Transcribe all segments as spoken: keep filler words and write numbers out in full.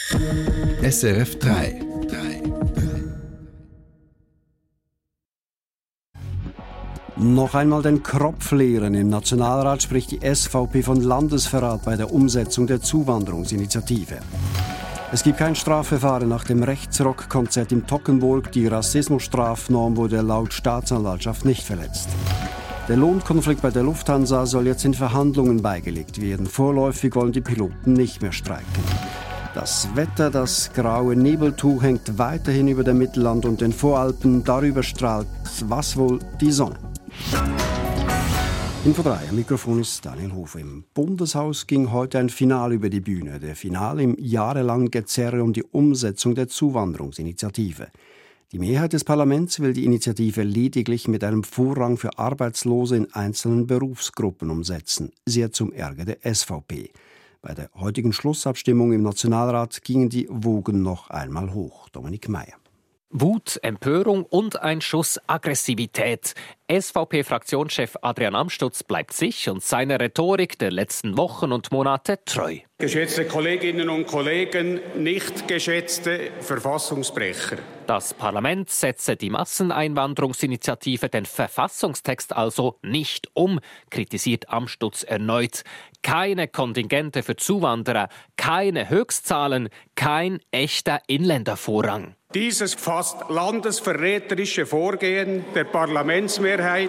S R F drei. Noch einmal den Kropf leeren. Im Nationalrat spricht die S V P von Landesverrat bei der Umsetzung der Zuwanderungsinitiative. Es gibt kein Strafverfahren nach dem Rechtsrock-Konzert in Toggenburg. Die Rassismusstrafnorm wurde laut Staatsanwaltschaft nicht verletzt. Der Lohnkonflikt bei der Lufthansa soll jetzt in Verhandlungen beigelegt werden. Vorläufig wollen die Piloten nicht mehr streiken. Das Wetter, das graue Nebeltuch hängt weiterhin über der Mittelland und den Voralpen. Darüber strahlt was wohl die Sonne. Info drei, am Mikrofon ist Daniel Hofer. Im Bundeshaus ging heute ein Finale über die Bühne. Der Finale im jahrelangen Gezerre um die Umsetzung der Zuwanderungsinitiative. Die Mehrheit des Parlaments will die Initiative lediglich mit einem Vorrang für Arbeitslose in einzelnen Berufsgruppen umsetzen. Sehr zum Ärger der S V P. Bei der heutigen Schlussabstimmung im Nationalrat gingen die Wogen noch einmal hoch. Dominik Meier. Wut, Empörung und ein Schuss Aggressivität. S V P-Fraktionschef Adrian Amstutz bleibt sich und seiner Rhetorik der letzten Wochen und Monate treu. Geschätzte Kolleginnen und Kollegen, nicht geschätzte Verfassungsbrecher. Das Parlament setze die Masseneinwanderungsinitiative, den Verfassungstext also, nicht um, kritisiert Amstutz erneut. Keine Kontingente für Zuwanderer, keine Höchstzahlen, kein echter Inländervorrang. Dieses fast landesverräterische Vorgehen der Parlamentsmehrheit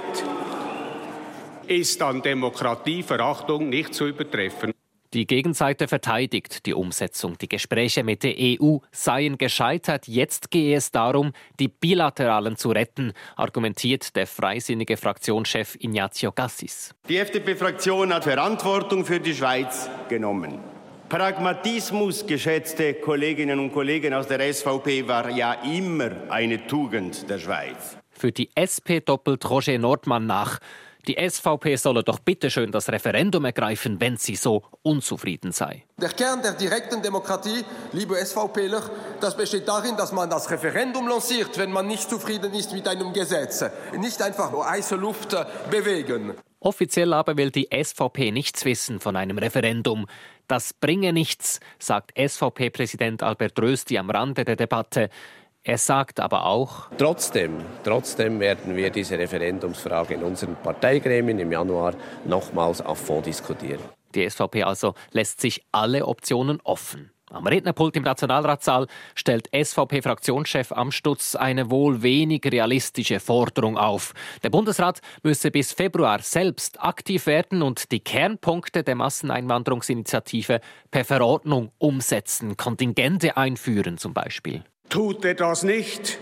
ist an Demokratieverachtung nicht zu übertreffen. Die Gegenseite verteidigt die Umsetzung. Die Gespräche mit der E U seien gescheitert. Jetzt gehe es darum, die Bilateralen zu retten, argumentiert der freisinnige Fraktionschef Ignazio Cassis. Die F D P-Fraktion hat Verantwortung für die Schweiz genommen. Pragmatismus, geschätzte Kolleginnen und Kollegen aus der S V P, war ja immer eine Tugend der Schweiz. Für die S P doppelt Roger Nordmann nach. Die S V P solle doch bitteschön das Referendum ergreifen, wenn sie so unzufrieden sei. Der Kern der direkten Demokratie, liebe SVPler, das besteht darin, dass man das Referendum lanciert, wenn man nicht zufrieden ist mit einem Gesetz. Nicht einfach nur heiße Luft bewegen. Offiziell aber will die S V P nichts wissen von einem Referendum. Das bringe nichts, sagt S V P-Präsident Albert Rösti am Rande der Debatte. Er sagt aber auch: Trotzdem, trotzdem werden wir diese Referendumsfrage in unseren Parteigremien im Januar nochmals à fond diskutieren. Die S V P also lässt sich alle Optionen offen. Am Rednerpult im Nationalratssaal stellt S V P-Fraktionschef Amstutz eine wohl wenig realistische Forderung auf. Der Bundesrat müsse bis Februar selbst aktiv werden und die Kernpunkte der Masseneinwanderungsinitiative per Verordnung umsetzen, Kontingente einführen zum Beispiel. Tut er das nicht,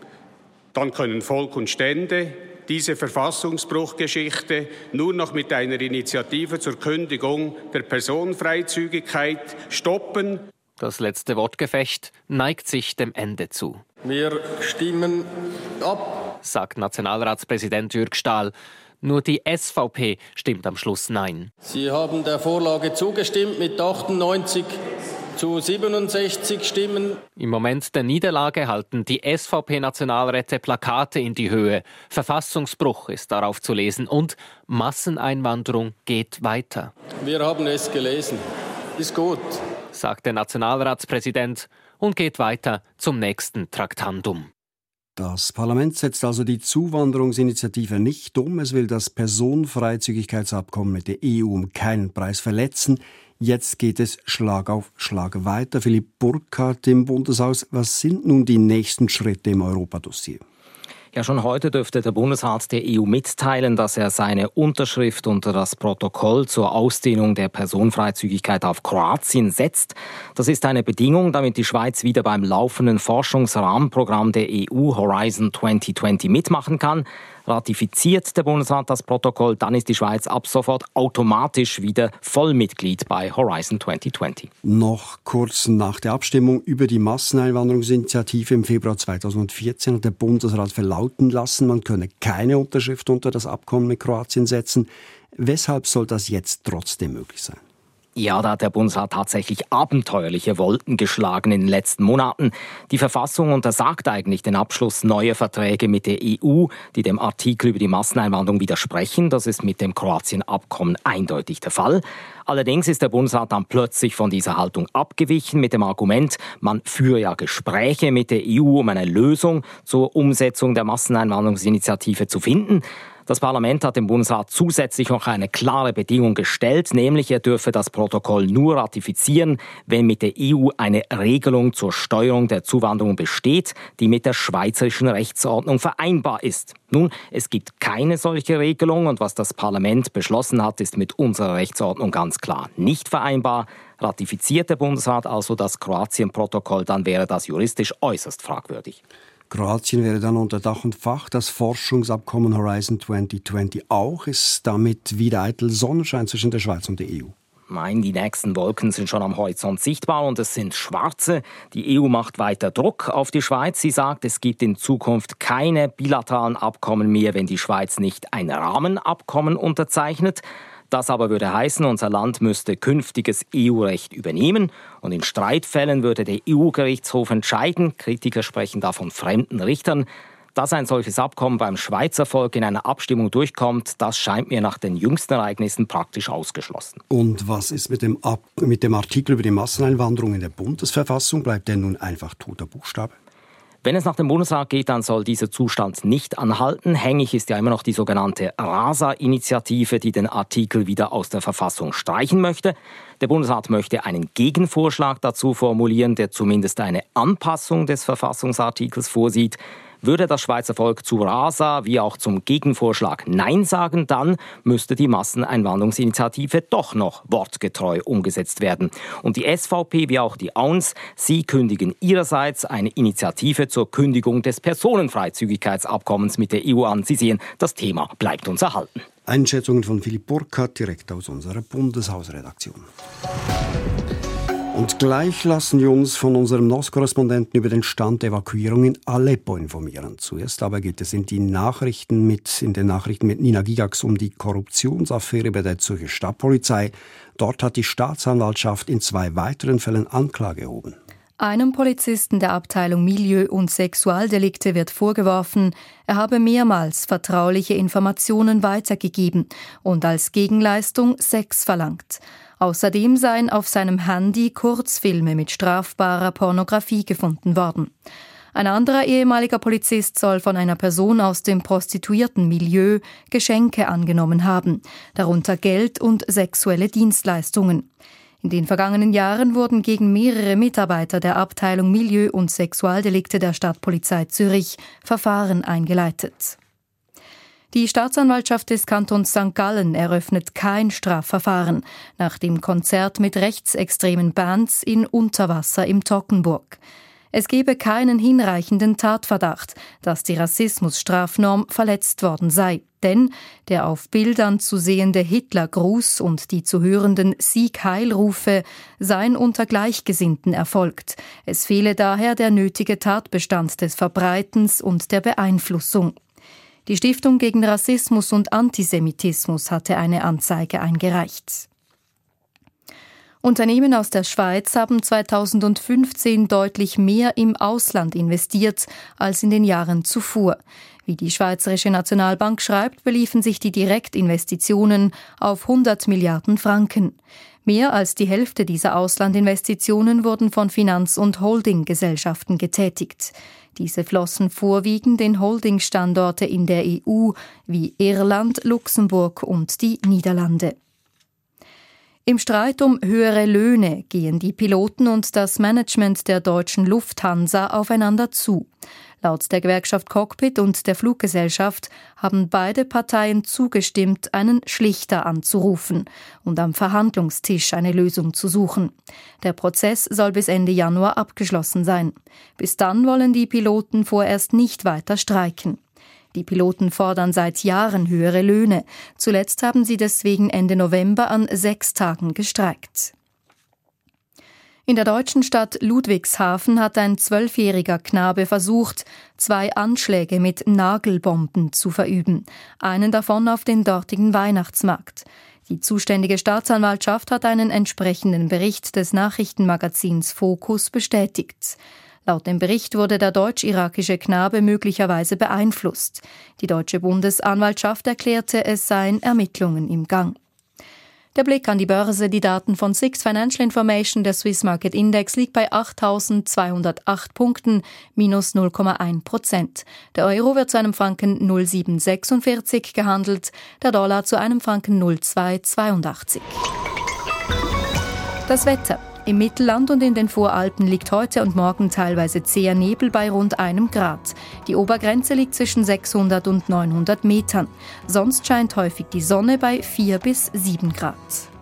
dann können Volk und Stände diese Verfassungsbruchgeschichte nur noch mit einer Initiative zur Kündigung der Personenfreizügigkeit stoppen. Das letzte Wortgefecht neigt sich dem Ende zu. Wir stimmen ab, sagt Nationalratspräsident Jürg Stahl. Nur die S V P stimmt am Schluss Nein. Sie haben der Vorlage zugestimmt mit achtundneunzig zu siebenundsechzig Stimmen. Im Moment der Niederlage halten die S V P-Nationalräte Plakate in die Höhe. Verfassungsbruch ist darauf zu lesen und Masseneinwanderung geht weiter. Wir haben es gelesen. Ist gut, sagt der Nationalratspräsident und geht weiter zum nächsten Traktandum. Das Parlament setzt also die Zuwanderungsinitiative nicht um. Es will das Personenfreizügigkeitsabkommen mit der E U um keinen Preis verletzen. Jetzt geht es Schlag auf Schlag weiter. Philipp Burkhardt im Bundeshaus. Was sind nun die nächsten Schritte im Europadossier? Ja, schon heute dürfte der Bundesrat der E U mitteilen, dass er seine Unterschrift unter das Protokoll zur Ausdehnung der Personenfreizügigkeit auf Kroatien setzt. Das ist eine Bedingung, damit die Schweiz wieder beim laufenden Forschungsrahmenprogramm der E U Horizon zwanzig zwanzig mitmachen kann. Ratifiziert der Bundesrat das Protokoll, dann ist die Schweiz ab sofort automatisch wieder Vollmitglied bei Horizon zwanzig zwanzig. Noch kurz nach der Abstimmung über die Masseneinwanderungsinitiative im Februar zweitausendvierzehn hat der Bundesrat verlauten lassen, man könne keine Unterschrift unter das Abkommen mit Kroatien setzen. Weshalb soll das jetzt trotzdem möglich sein? Ja, da hat der Bundesrat tatsächlich abenteuerliche Wolken geschlagen in den letzten Monaten. Die Verfassung untersagt eigentlich den Abschluss neuer Verträge mit der E U, die dem Artikel über die Masseneinwanderung widersprechen. Das ist mit dem Kroatien-Abkommen eindeutig der Fall. Allerdings ist der Bundesrat dann plötzlich von dieser Haltung abgewichen mit dem Argument, man führe ja Gespräche mit der E U, um eine Lösung zur Umsetzung der Masseneinwanderungsinitiative zu finden. Das Parlament hat dem Bundesrat zusätzlich noch eine klare Bedingung gestellt, nämlich er dürfe das Protokoll nur ratifizieren, wenn mit der E U eine Regelung zur Steuerung der Zuwanderung besteht, die mit der schweizerischen Rechtsordnung vereinbar ist. Nun, es gibt keine solche Regelung und was das Parlament beschlossen hat, ist mit unserer Rechtsordnung ganz klar nicht vereinbar. Ratifiziert der Bundesrat also das Kroatien-Protokoll, dann wäre das juristisch äußerst fragwürdig. Kroatien wäre dann unter Dach und Fach. Das Forschungsabkommen Horizon zwanzig zwanzig auch. Ist damit wieder eitel Sonnenschein zwischen der Schweiz und der E U? Nein, die nächsten Wolken sind schon am Horizont sichtbar und es sind schwarze. Die E U macht weiter Druck auf die Schweiz. Sie sagt, es gibt in Zukunft keine bilateralen Abkommen mehr, wenn die Schweiz nicht ein Rahmenabkommen unterzeichnet. Das aber würde heißen, unser Land müsste künftiges E U-Recht übernehmen und in Streitfällen würde der E U-Gerichtshof entscheiden. Kritiker sprechen da von fremden Richtern. Dass ein solches Abkommen beim Schweizer Volk in einer Abstimmung durchkommt, das scheint mir nach den jüngsten Ereignissen praktisch ausgeschlossen. Und was ist mit dem, Ab- mit dem Artikel über die Masseneinwanderung in der Bundesverfassung? Bleibt der nun einfach toter Buchstabe? Wenn es nach dem Bundesrat geht, dann soll dieser Zustand nicht anhalten. Hängig ist ja immer noch die sogenannte Rasa-Initiative, die den Artikel wieder aus der Verfassung streichen möchte. Der Bundesrat möchte einen Gegenvorschlag dazu formulieren, der zumindest eine Anpassung des Verfassungsartikels vorsieht. Würde das Schweizer Volk zu Rasa wie auch zum Gegenvorschlag Nein sagen, dann müsste die Masseneinwanderungsinitiative doch noch wortgetreu umgesetzt werden. Und die S V P wie auch die A U N S, sie kündigen ihrerseits eine Initiative zur Kündigung des Personenfreizügigkeitsabkommens mit der E U an. Sie sehen, das Thema bleibt uns erhalten. Einschätzungen von Philipp Burkhardt direkt aus unserer Bundeshausredaktion. Und gleich lassen wir uns von unserem N O S-Korrespondenten über den Stand der Evakuierung in Aleppo informieren. Zuerst aber geht es in, die Nachrichten mit, in den Nachrichten mit Nina Gigax um die Korruptionsaffäre bei der Zürcher Stadtpolizei. Dort hat die Staatsanwaltschaft in zwei weiteren Fällen Anklage erhoben. Einem Polizisten der Abteilung Milieu- und Sexualdelikte wird vorgeworfen, er habe mehrmals vertrauliche Informationen weitergegeben und als Gegenleistung Sex verlangt. Außerdem seien auf seinem Handy Kurzfilme mit strafbarer Pornografie gefunden worden. Ein anderer ehemaliger Polizist soll von einer Person aus dem Prostituiertenmilieu Geschenke angenommen haben, darunter Geld und sexuelle Dienstleistungen. In den vergangenen Jahren wurden gegen mehrere Mitarbeiter der Abteilung Milieu- und Sexualdelikte der Stadtpolizei Zürich Verfahren eingeleitet. Die Staatsanwaltschaft des Kantons Sankt Gallen eröffnet kein Strafverfahren nach dem Konzert mit rechtsextremen Bands in Unterwasser im Toggenburg. Es gebe keinen hinreichenden Tatverdacht, dass die Rassismusstrafnorm verletzt worden sei. Denn der auf Bildern zu sehende Hitlergruß und die zu hörenden Sieg-Heil-Rufe seien unter Gleichgesinnten erfolgt. Es fehle daher der nötige Tatbestand des Verbreitens und der Beeinflussung. Die Stiftung gegen Rassismus und Antisemitismus hatte eine Anzeige eingereicht. Unternehmen aus der Schweiz haben zweitausendfünfzehn deutlich mehr im Ausland investiert als in den Jahren zuvor. Wie die Schweizerische Nationalbank schreibt, beliefen sich die Direktinvestitionen auf hundert Milliarden Franken. Mehr als die Hälfte dieser Auslandinvestitionen wurden von Finanz- und Holdinggesellschaften getätigt. Diese flossen vorwiegend in Holdingstandorte in der E U wie Irland, Luxemburg und die Niederlande. Im Streit um höhere Löhne gehen die Piloten und das Management der deutschen Lufthansa aufeinander zu. Laut der Gewerkschaft Cockpit und der Fluggesellschaft haben beide Parteien zugestimmt, einen Schlichter anzurufen und am Verhandlungstisch eine Lösung zu suchen. Der Prozess soll bis Ende Januar abgeschlossen sein. Bis dann wollen die Piloten vorerst nicht weiter streiken. Die Piloten fordern seit Jahren höhere Löhne. Zuletzt haben sie deswegen Ende November an sechs Tagen gestreikt. In der deutschen Stadt Ludwigshafen hat ein zwölfjähriger Knabe versucht, zwei Anschläge mit Nagelbomben zu verüben. Einen davon auf den dortigen Weihnachtsmarkt. Die zuständige Staatsanwaltschaft hat einen entsprechenden Bericht des Nachrichtenmagazins Focus bestätigt. Laut dem Bericht wurde der deutsch-irakische Knabe möglicherweise beeinflusst. Die deutsche Bundesanwaltschaft erklärte, es seien Ermittlungen im Gang. Der Blick an die Börse, die Daten von Six Financial Information, der Swiss Market Index liegt bei achttausendzweihundertacht Punkten, minus null Komma eins Prozent. Der Euro wird zu einem Franken null Komma sieben sechsundvierzig gehandelt, der Dollar zu einem Franken null Komma zwei zweiundachtzig. Das Wetter. Im Mittelland und in den Voralpen liegt heute und morgen teilweise zäher Nebel bei rund einem Grad. Die Obergrenze liegt zwischen sechshundert und neunhundert Metern. Sonst scheint häufig die Sonne bei vier bis sieben Grad.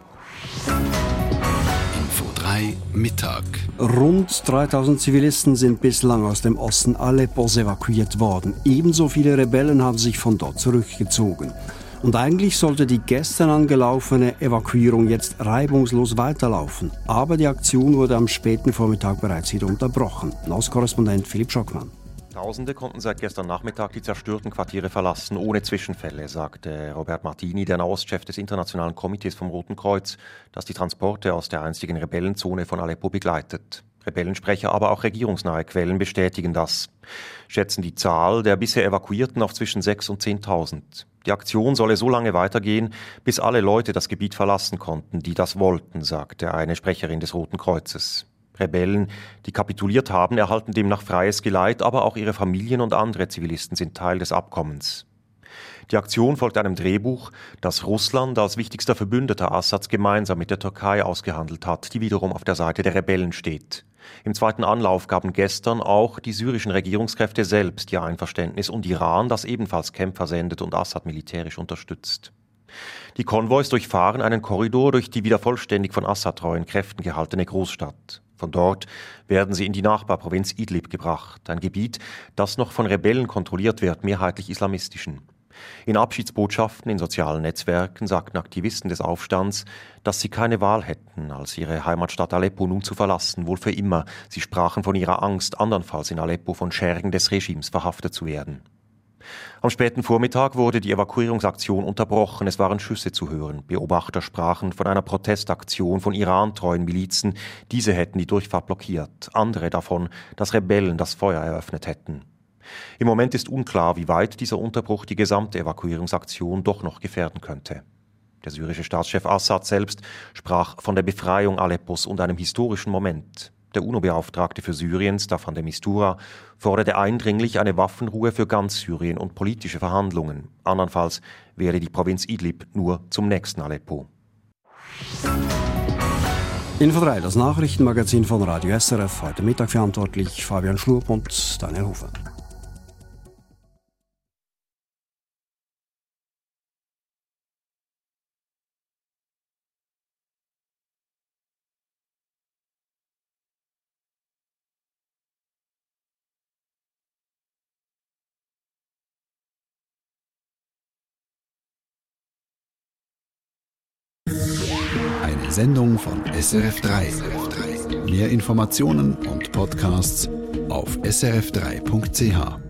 Info drei Mittag. Rund dreitausend Zivilisten sind bislang aus dem Osten Aleppos evakuiert worden. Ebenso viele Rebellen haben sich von dort zurückgezogen. Und eigentlich sollte die gestern angelaufene Evakuierung jetzt reibungslos weiterlaufen. Aber die Aktion wurde am späten Vormittag bereits wieder unterbrochen. Ostkorrespondent Philipp Schockmann. Tausende konnten seit gestern Nachmittag die zerstörten Quartiere verlassen, ohne Zwischenfälle, sagte Robert Martini, der Nahostchef des Internationalen Komitees vom Roten Kreuz, das die Transporte aus der einstigen Rebellenzone von Aleppo begleitet. Rebellensprecher, aber auch regierungsnahe Quellen bestätigen das. Schätzen die Zahl der bisher Evakuierten auf zwischen sechstausend und zehntausend. Die Aktion solle so lange weitergehen, bis alle Leute das Gebiet verlassen konnten, die das wollten, sagte eine Sprecherin des Roten Kreuzes. Rebellen, die kapituliert haben, erhalten demnach freies Geleit, aber auch ihre Familien und andere Zivilisten sind Teil des Abkommens. Die Aktion folgt einem Drehbuch, das Russland als wichtigster Verbündeter Assads gemeinsam mit der Türkei ausgehandelt hat, die wiederum auf der Seite der Rebellen steht. Im zweiten Anlauf gaben gestern auch die syrischen Regierungskräfte selbst ihr Einverständnis und Iran, das ebenfalls Kämpfer sendet und Assad militärisch unterstützt. Die Konvois durchfahren einen Korridor durch die wieder vollständig von Assad-treuen Kräften gehaltene Großstadt. Von dort werden sie in die Nachbarprovinz Idlib gebracht, ein Gebiet, das noch von Rebellen kontrolliert wird, mehrheitlich islamistischen. In Abschiedsbotschaften in sozialen Netzwerken sagten Aktivisten des Aufstands, dass sie keine Wahl hätten, als ihre Heimatstadt Aleppo nun zu verlassen, wohl für immer. Sie sprachen von ihrer Angst, andernfalls in Aleppo von Schergen des Regimes verhaftet zu werden. Am späten Vormittag wurde die Evakuierungsaktion unterbrochen, es waren Schüsse zu hören. Beobachter sprachen von einer Protestaktion von Iran-treuen Milizen, diese hätten die Durchfahrt blockiert, andere davon, dass Rebellen das Feuer eröffnet hätten. Im Moment ist unklar, wie weit dieser Unterbruch die gesamte Evakuierungsaktion doch noch gefährden könnte. Der syrische Staatschef Assad selbst sprach von der Befreiung Aleppos und einem historischen Moment. Der UNO-Beauftragte für Syrien, Staffan de Mistura, forderte eindringlich eine Waffenruhe für ganz Syrien und politische Verhandlungen. Andernfalls wäre die Provinz Idlib nur zum nächsten Aleppo. Info drei, das Nachrichtenmagazin von Radio S R F. Heute Mittag verantwortlich Fabian Schlupp und Daniel Hofer. Eine Sendung von S R F drei. Mehr Informationen und Podcasts auf s r f drei punkt c h.